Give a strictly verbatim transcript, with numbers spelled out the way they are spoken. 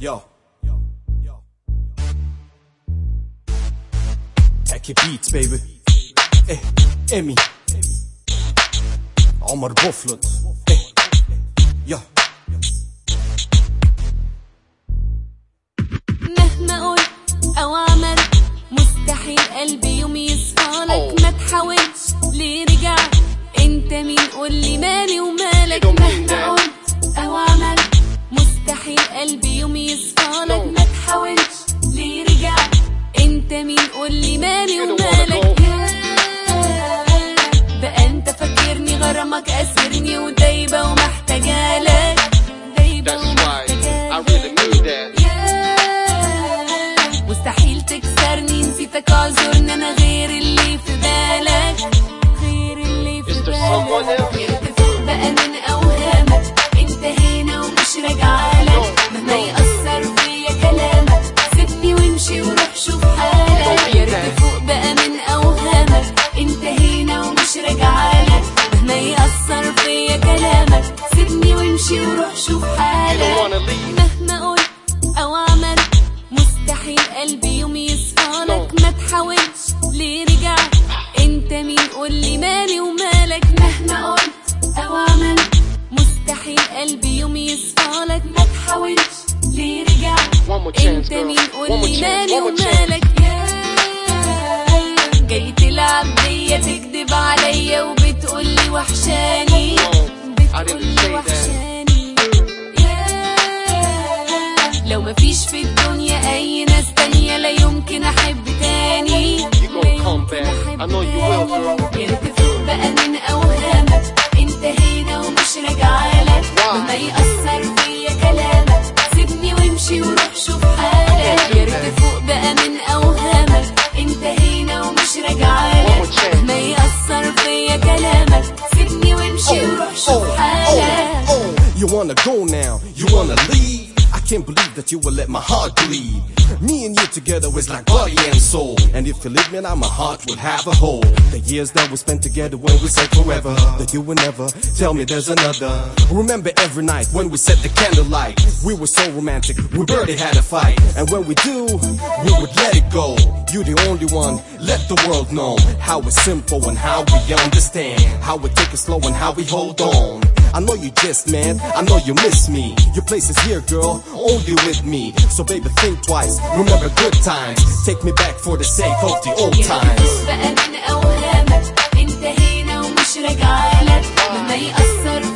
Yo. Taki beats baby. Eh, Emi. عمر بوفلت. Eh, yo. مهما قلت او عملت مستحيل قلبي يوم يصفالك. ما تحاولش ليه رجعت، انت مين قولي مالي ومالك. مهما قلت او عملت مستحيل قلبي يوم يصفالك. ما تحاولش ليه رجعت، انت مين قولي مالي ومالك. بقى انت فاكرني غرامك اسرني ودايبه ومحتاجالك، دايبه ومحتاجالك. مستحيل تكسرني، نسيتك اعذرني، انا غير اللي في بالك، غير اللي في بالك. ارتفع بقى من اوهامك، انتهينا ومش راجعالك. مهما يأثر فيا كلامك سيبني وامشي وروح شوف حالك. يا ريت فوق بقى من اوهامك، انتهينا ومش راجعالك. مهما يأثر فيا كلامك سيبني وامشي وروح شوف حالك. مهما قلت او عملت مستحيل قلبي يوم يصفالك. ما تحاولش ليه رجعت، انت مين قولي مالي ومالك. مهما قلت او عملت مستحيل قلبي يوم يصفالك. ما تحاولش ليه رجعت، انت مين قولي مالي ومالك. جاي تلعب بيا تكدب عليا وبتقولي وحشاني، بتقولي وحشاني. لو مفيش في الدنيا اي ناس تانية لا يمكن احب تاني، لا يمكن احب تاني. يا ريت فوق بقى من اوهامك، انتهينا ومش راجعالك. مهما يأثر فيا كلامك سيبني وامشي وروح شوف حالك. يا ريت فوق بقى من اوهامك، انتهينا ومش راجعالك. مهما يأثر فيا كلامك سيبني وامشي وروح شوف حالك. You wanna go now, you wanna leave. I can't believe that you will let my heart bleed. Me and you together is like body and soul. And if you leave me now, my heart will have a hole. The years that we spent together when we said forever, that you would never tell me there's another. Remember every night when we set the candlelight. We were so romantic, we barely had a fight. And when we do, we would let it go. You're the only one, let the world know how it's simple and how we understand, how we take it slow and how we hold on. I know you just mad, I know you miss me. Your place is here, girl, only with me. So baby, think twice, remember good times. Take me back for the sake of the old times. بقى من اوهامك، انتهينا ومش راجعالك. مهما يأثر